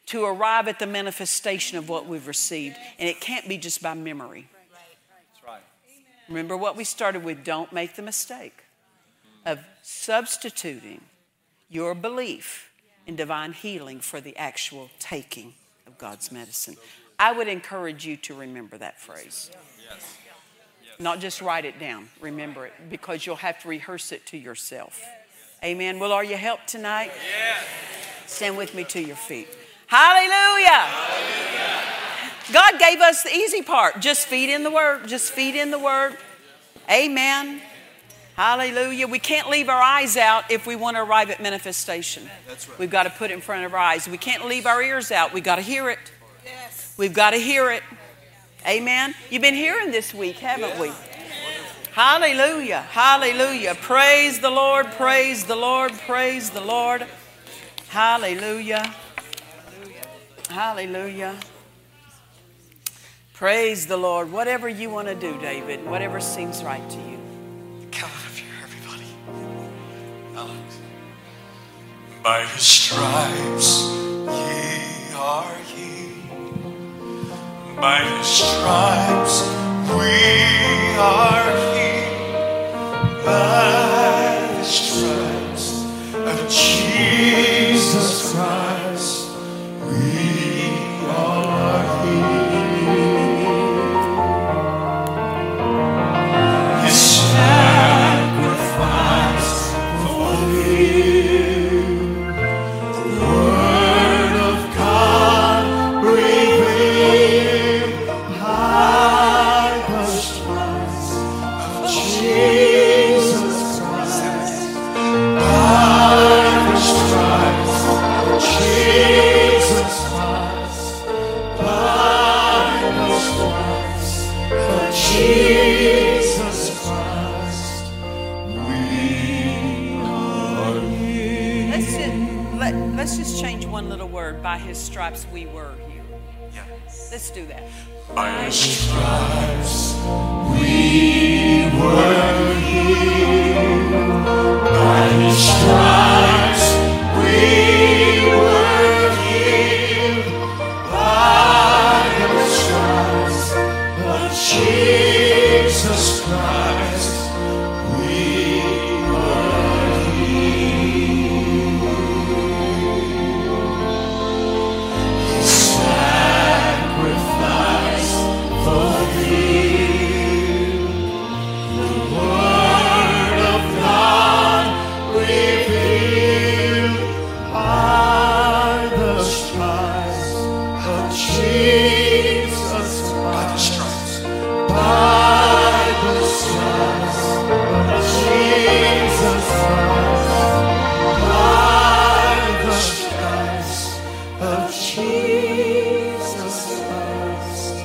S2: to arrive at the manifestation of what we've received. And it can't be just by memory.
S3: That's right.
S2: Remember what we started with. Don't make the mistake of substituting your belief in divine healing for the actual taking of God's medicine. I would encourage you to remember that phrase.
S3: Yes.
S2: Not just write it down. Remember it, because you'll have to rehearse it to yourself. Amen. Well, are you helped tonight?
S3: Yes.
S2: Stand with me to your feet. Hallelujah. God gave us the easy part. Just feed in the word. Just feed in the word. Amen. Hallelujah. We can't leave our eyes out if we want to arrive at manifestation.
S3: That's right.
S2: We've got to put it in front of our eyes. We can't leave our ears out. We've got to hear it.
S4: Yes.
S2: We've got to hear it. Amen. You've been hearing this week, haven't we? Hallelujah. Hallelujah. Praise the Lord. Praise the Lord. Praise the Lord. Hallelujah. Hallelujah. Praise the Lord. Whatever you want to do, David, whatever seems right to you.
S5: Come on up here, everybody. By his stripes ye are healed. By his stripes we are healed. By the stripes of Jesus Christ we are healed. His sacrifice fulfilled, the word of God revealed by the stripes of Jesus Christ, by the stripes of Jesus Christ, by the stripes of Jesus Christ, we are healed.
S2: Let's just change one little word. By his stripes we were healed.
S5: Yeah.
S2: Let's do that.
S5: By his stripes we were healed. By his stripes we were healed. By the stripes of Jesus Christ we were healed. His sacrifice fulfilled, the word of God revealed by the stripes of Jesus Christ. By the stripes of Jesus Christ. By the stripes of Jesus Christ.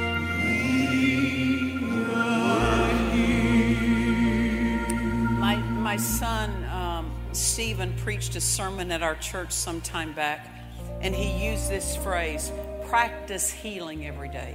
S2: My son, Stephen, preached a sermon at our church some time back, and he used this phrase, practice healing every day.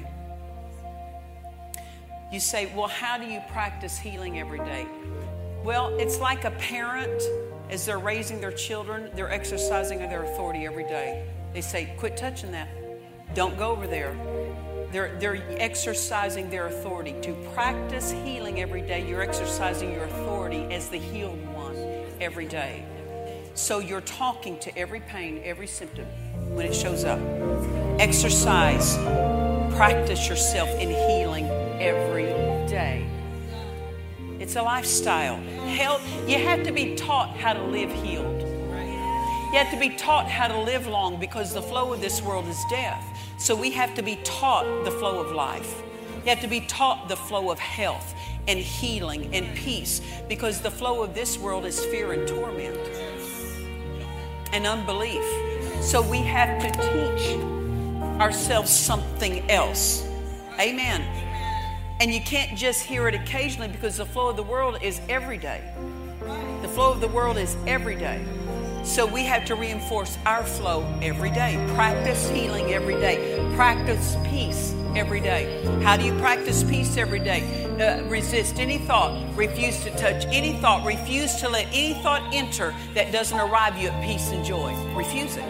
S2: You say, well, how do you practice healing every day? Well, it's like a parent, as they're raising their children, they're exercising their authority every day. They say, quit touching that. Don't go over there. They're exercising their authority. To practice healing every day, you're exercising your authority as the healed one every day. So you're talking to every pain, every symptom when it shows up. Exercise. Practice yourself in healing every day. It's a lifestyle. Health, you have to be taught how to live healed. You have to be taught how to live long, because the flow of this world is death. So we have to be taught the flow of life. You have to be taught the flow of health and healing and peace, because the flow of this world is fear and torment and unbelief. So we have to teach ourselves something else. Amen. And you can't just hear it occasionally, because the flow of the world is every day. The flow of the world is every day. So we have to reinforce our flow every day. Practice healing every day. Practice peace every day. How do you practice peace every day? Resist any thought. Refuse to touch any thought. Refuse to let any thought enter that doesn't arrive you at peace and joy. Refuse it.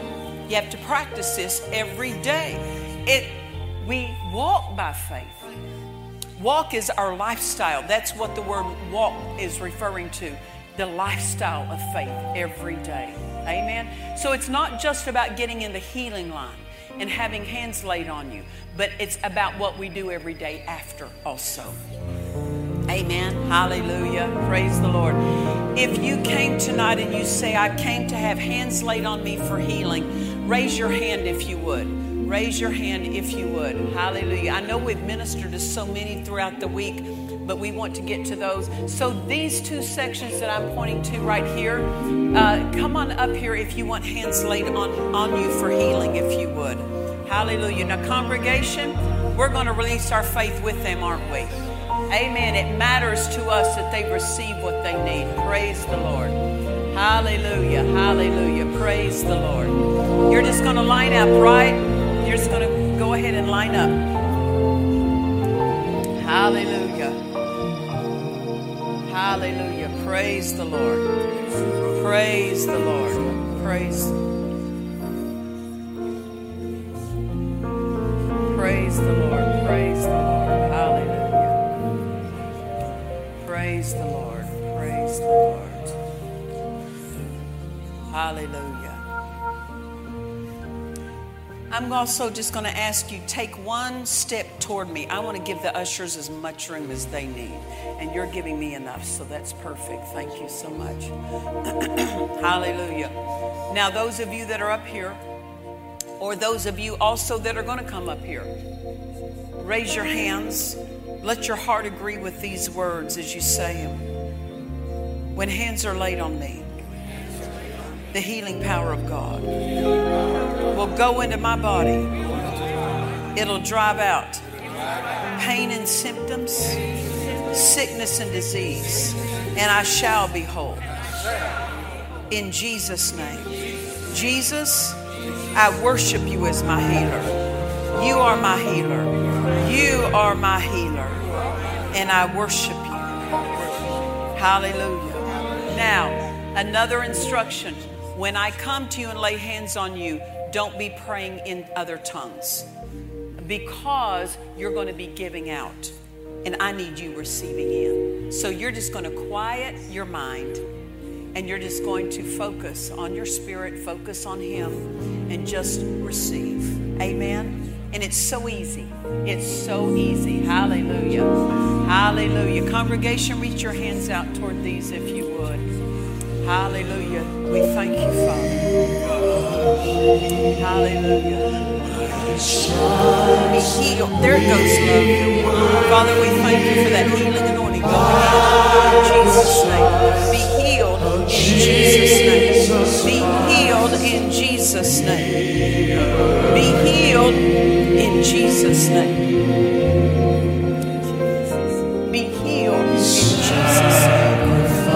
S2: You have to practice this every day. We walk by faith. Walk is our lifestyle. That's what the word walk is referring to. The lifestyle of faith every day. Amen. So it's not just about getting in the healing line and having hands laid on you, but it's about what we do every day after also. Amen. Hallelujah. Praise the Lord. If you came tonight and you say, I came to have hands laid on me for healing, raise your hand if you would. Raise your hand if you would. Hallelujah. I know we've ministered to so many throughout the week, but we want to get to those. So these two sections that I'm pointing to right here, come on up here if you want hands laid on you for healing, if you would. Hallelujah. Now, congregation, we're going to release our faith with them, aren't we? Amen. It matters to us that they receive what they need. Praise the Lord. Hallelujah. Hallelujah. Praise the Lord. You're just going to line up, right? You're just going to go ahead and line up. Hallelujah. Hallelujah. Praise the Lord. Praise the Lord. Praise the Lord. Praise the Lord. Praise the Lord. Hallelujah. Praise the Lord. Praise the Lord. Hallelujah. I'm also just going to ask you, take one step toward me. I want to give the ushers as much room as they need. And you're giving me enough, so that's perfect. Thank you so much. Hallelujah. Now, those of you that are up here, or those of you also that are going to come up here, raise your hands. Let your heart agree with these words as you say them. When hands are laid on me, the healing power of God will go into my body. It'll drive out pain and symptoms, sickness and disease, and I shall be whole. In Jesus' name. Jesus, I worship you as my healer. You are my healer. You are my healer. And I worship you. Hallelujah. Now, another instruction. When I come to you and lay hands on you, don't be praying in other tongues, because you're going to be giving out, and I need you receiving in. So you're just going to quiet your mind, and you're just going to focus on your spirit, focus on Him, and just receive. Amen. And it's so easy. It's so easy. Hallelujah. Hallelujah. Congregation, reach your hands out toward these if you would. Hallelujah. We thank you, Father. Hallelujah. Be healed. There it goes, love. Father, we thank you for that healing anointing going in Jesus' name. Be healed in Jesus' name. Be healed in Jesus' name. Be healed in Jesus' name.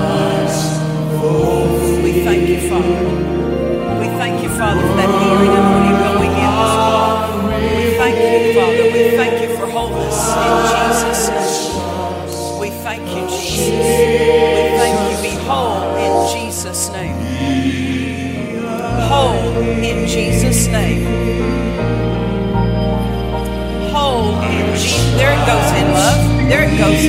S2: We thank you, Father. We thank you, Father, for that healing anointing going in this world. We thank you, Father. We thank you for wholeness in Jesus' name. We thank you, Jesus. We thank you. Be whole in Jesus' name. Whole in Jesus' name. Whole in Jesus. There it goes in, love. There it goes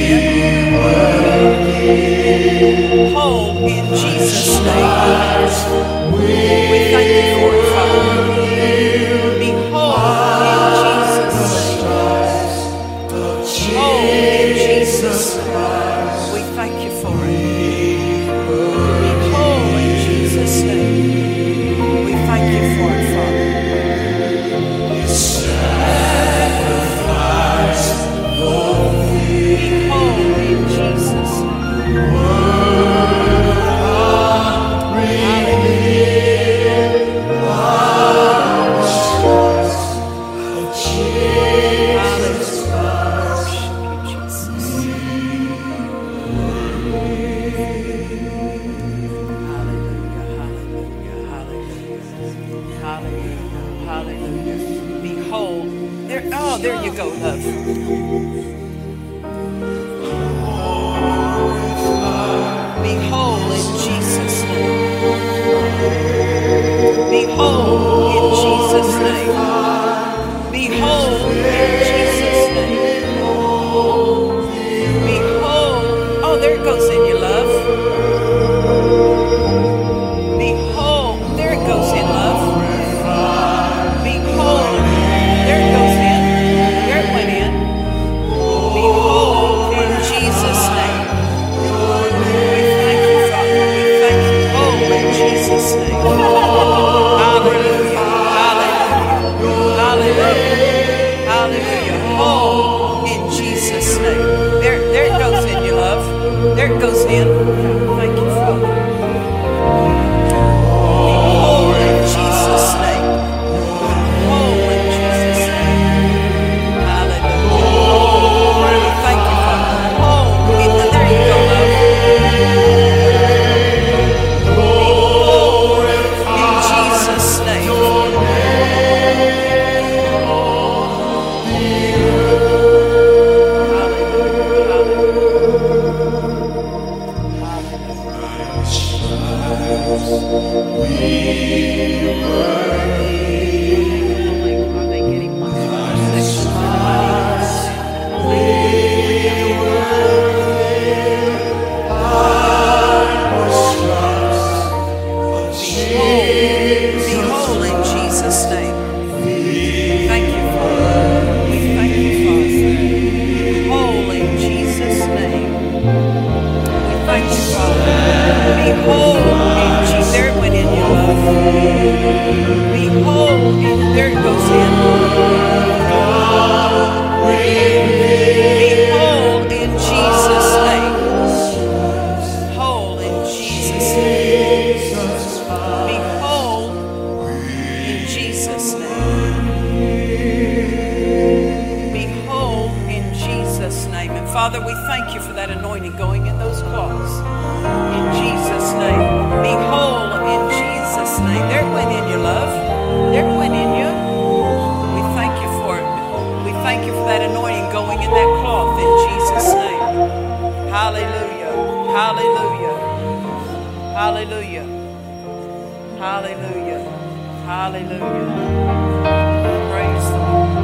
S2: in. Whole in Jesus' name. We thank you for it, Father. Be whole in Jesus' name. Whole in Jesus' name. We thank you for it. Be whole in Jesus' name. We thank you for it, Father. Be whole in Jesus' name. There you go, love. Be whole in Jesus' name. Be whole in Father, we thank you for that anointing going in those cloths. In Jesus' name. Be whole in Jesus' name. There it went in you, love. There it went in you. We thank you for it. We thank you for that anointing going in that cloth in Jesus' name. Hallelujah. Hallelujah. Hallelujah. Hallelujah. Hallelujah. Praise the Lord.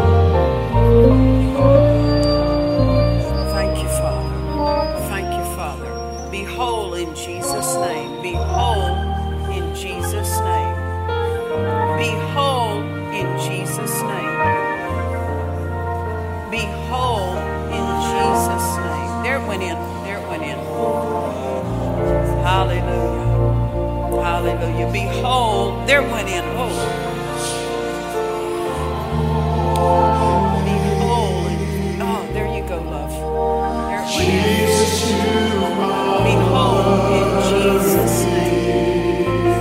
S2: Thank you, Father. Thank you, Father. Be whole in Jesus' name. Be whole in Jesus' name. Be whole in Jesus' name. Be whole in Jesus' name. There it went in. There it went in. Hallelujah. Hallelujah. Be whole. There it went in. Oh. Be whole. Oh, there you go, love. There it went in. Be whole in Jesus' name.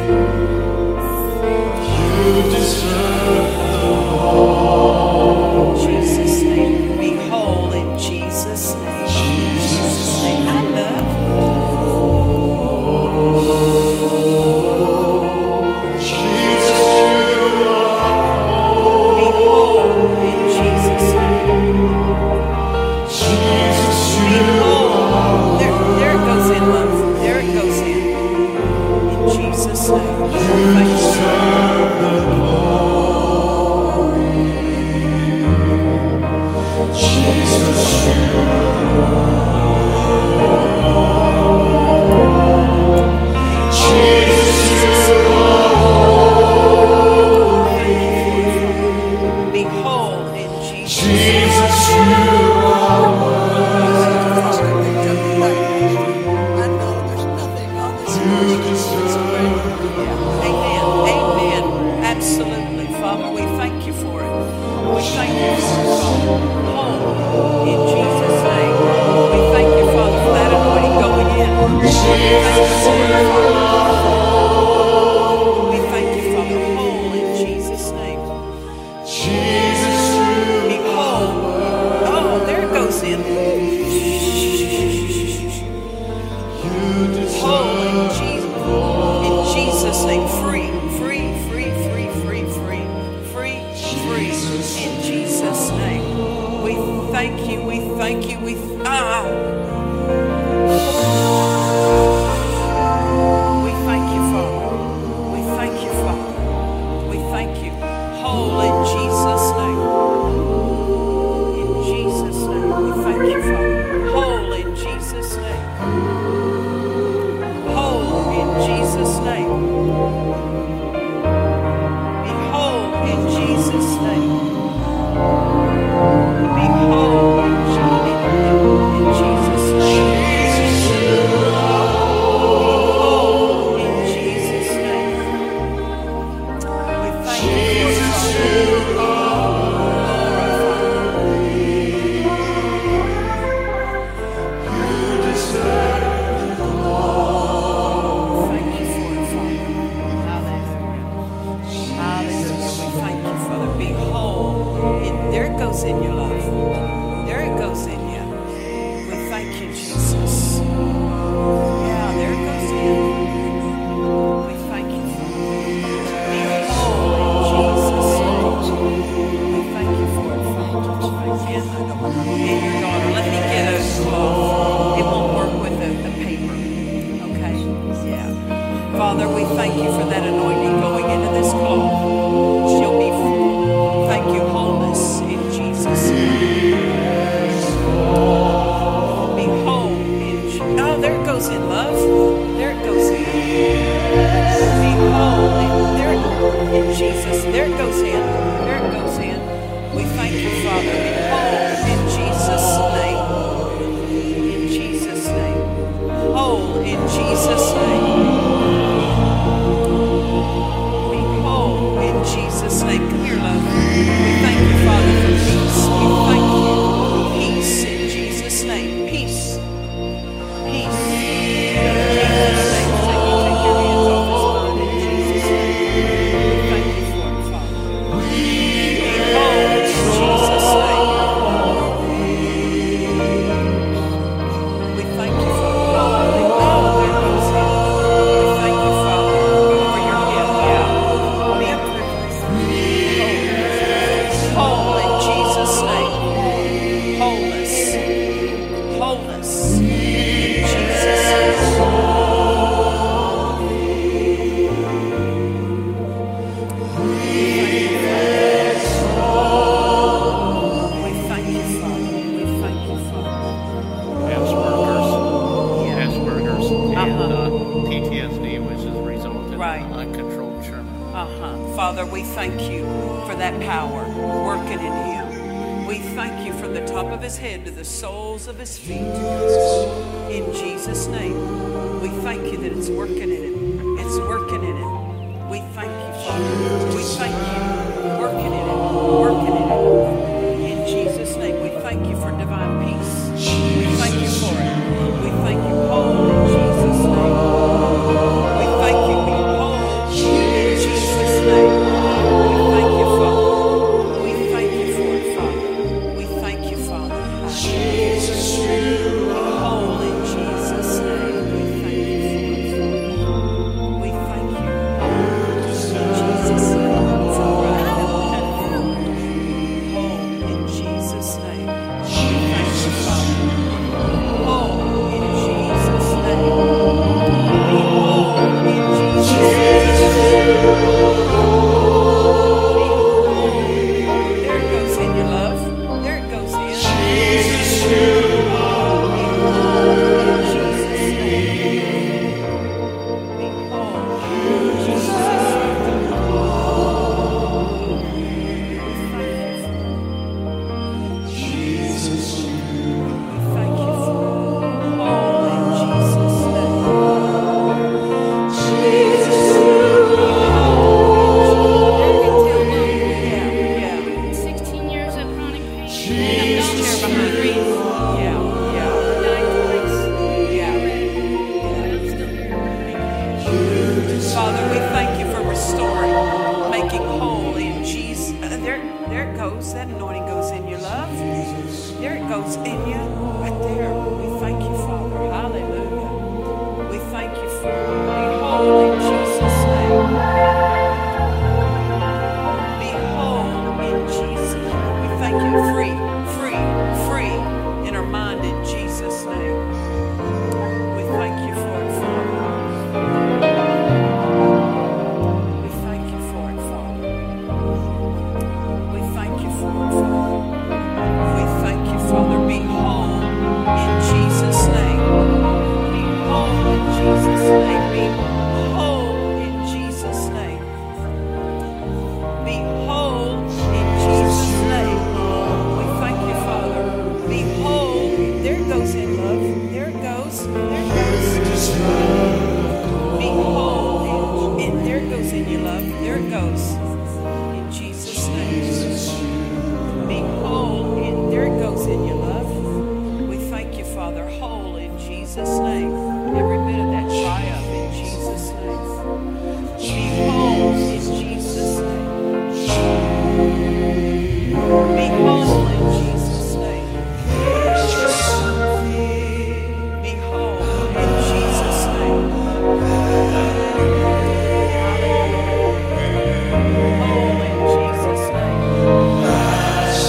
S5: You deserve the whole.
S2: In Jesus' name. Be whole in Jesus' name. Jesus' name. I love you. for that power working in him. We thank you from the top of his head to the soles of his feet. In Jesus' name, we thank you that it's working in him. It's working in him. We thank you, Father. We thank you. Working in it. Working in it. In Jesus' name, we thank you for divine peace. We thank you for it. We thank you, Paul, in Jesus' name. We thank you, be whole in Jesus' name. We thank you, Father. We thank you for it, Father. We thank you, Father. Jesus, you are whole in Jesus' name. We thank you for it, Father. We thank you in Jesus' name for right whole in Jesus' name. We thank you, Father. Whole in Jesus' name. Be whole in Jesus' name. There it goes in your love. There it goes in. Jesus, you are be whole in Jesus' name. Be whole in Jesus' name.
S5: Jesus,
S2: We thank you for whole in Jesus' name. Jesus, yeah.
S6: 16 years of chronic pain. I'm
S2: Chair
S6: not
S2: behind me. Yeah. Father, we thank you for restoring, making whole in Jesus. There it goes. That anointing goes in you, love. There it goes in you, right there. We thank you, Father. Hallelujah. We thank you for be whole in Jesus' name. Be whole in Jesus' name. We thank you, free in our mind in Jesus' name. We thank you for it, Father. We thank you for it, Father. We thank you for it, Father. We thank you, Father. Be whole in Jesus' name. Be whole in Jesus' name. Be whole in Jesus' name. Be whole in Jesus' name. We thank you, Father. Be whole. There it goes in love. There it goes. There it goes. Be whole in there it goes in your love. There it goes. In Jesus' name. Be whole in there it goes in your love. We thank you, Father. Whole in Jesus' name. Every bit of that dry up in Jesus' name. Be whole in Jesus' name. Be whole in Jesus' name. Be whole in Jesus' name. Whole in Jesus' name.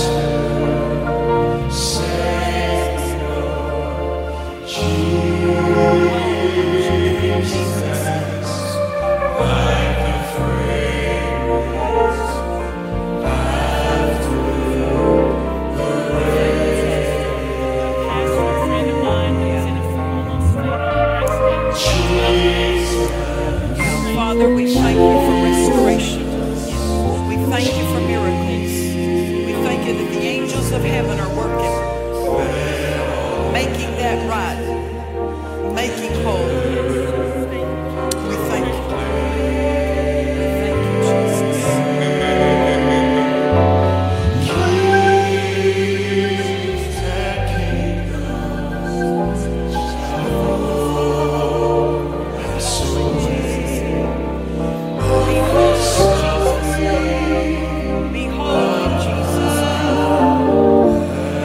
S2: Father, we thank you for restoration. We thank you for miracles. We thank you that the angels of heaven are working, making that right, making whole. We thank you. We thank you, Jesus. Be whole in Jesus' name.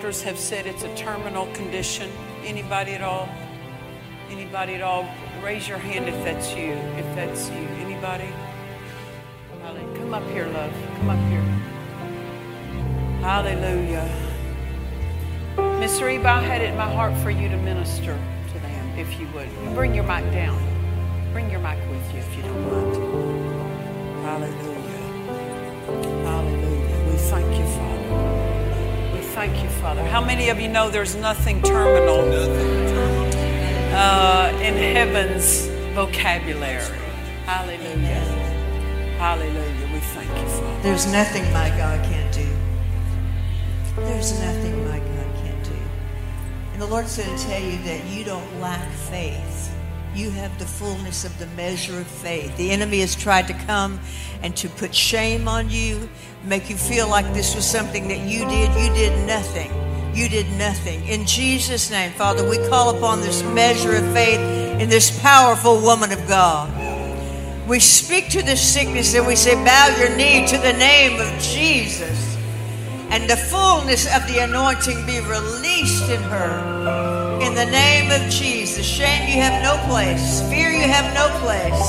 S2: doctors have said it's a terminal condition. Anybody at all? Anybody at all? Raise your hand if that's you. If that's you. Anybody? Come up here, love. Come up here. Hallelujah. Miss Reba, I had it in my heart for you to minister to them, if you would. Bring your mic down. Bring your mic with you, if you don't mind. Hallelujah. Hallelujah. We thank you, Father. We thank you, Father. How many of you know there's nothing terminal in heaven's vocabulary? Hallelujah. Hallelujah. We thank you, Father.
S7: There's nothing my God can't do. There's nothing my God can't do. And the Lord said to tell you that you don't lack faith. You have the fullness of the measure of faith. The enemy has tried to come and to put shame on you, make you feel like this was something that you did. You did nothing. You did nothing. In Jesus' name, Father, we call upon this measure of faith in this powerful woman of God. We speak to this sickness and we say, bow your knee to the name of Jesus. And the fullness of the anointing be released in her. In the name of Jesus. Shame, you have no place. Fear, you have no place.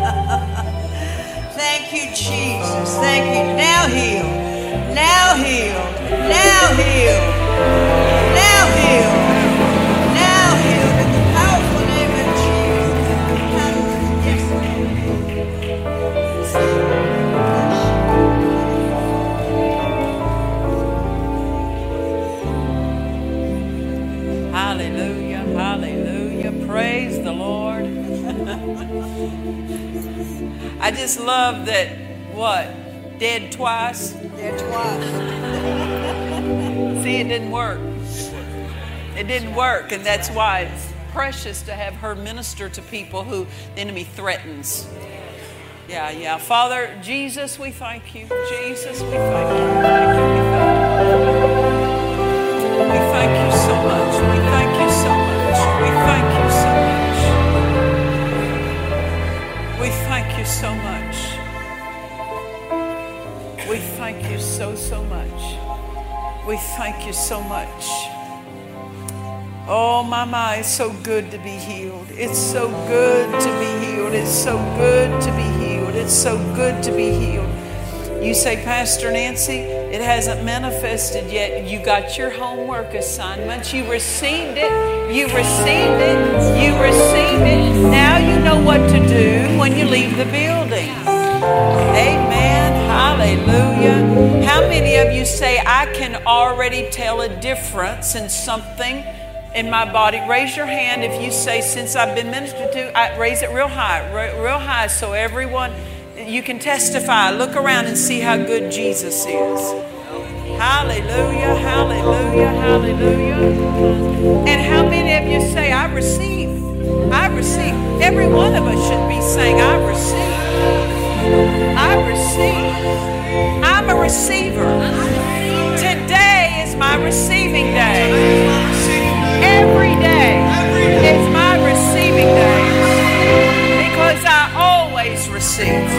S7: Thank you, Jesus. Thank you. Now heal. Now heal. Now heal. Now heal. Now heal. In the powerful name of Jesus.
S2: Hallelujah, hallelujah. Praise the Lord. I just love that, what? Dead twice?
S7: Dead twice.
S2: See, it didn't work. It didn't work, and that's why it's precious to have her minister to people who the enemy threatens. Yeah. Father, Jesus, we thank you. Jesus, we thank you. We thank you so much. We thank you so much. We thank you so much. We thank you so much. We thank you so much. We thank you so much. Oh, my, it's so good to be healed. It's so good to be healed. It's so good to be healed. It's so good to be healed. You say, Pastor Nancy, it hasn't manifested yet. You got your homework assignment. You received it. You received it. You received it. Now you know what to do when you leave the building. Amen. Hallelujah. How many of you say, I can already tell a difference in something in my body? Raise your hand if you say, since I've been ministered to. Raise it real high, so everyone, you can testify. Look around and see how good Jesus is. Hallelujah, hallelujah, hallelujah. And how many of you say, I receive? I receive. Every one of us should be saying, I receive. I receive. I'm a receiver. Today is my receiving day. Every day is my receiving day. Because I always receive.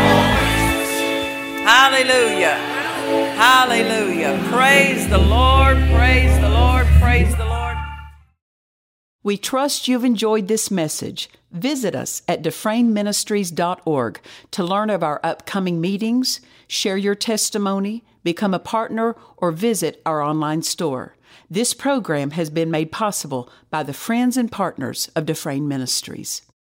S2: Hallelujah. Hallelujah. Praise the Lord. Praise the Lord. Praise the Lord.
S1: We trust you've enjoyed this message. Visit us at DufresneMinistries.org to learn of our upcoming meetings, share your testimony, become a partner, or visit our online store. This program has been made possible by the friends and partners of Dufresne Ministries.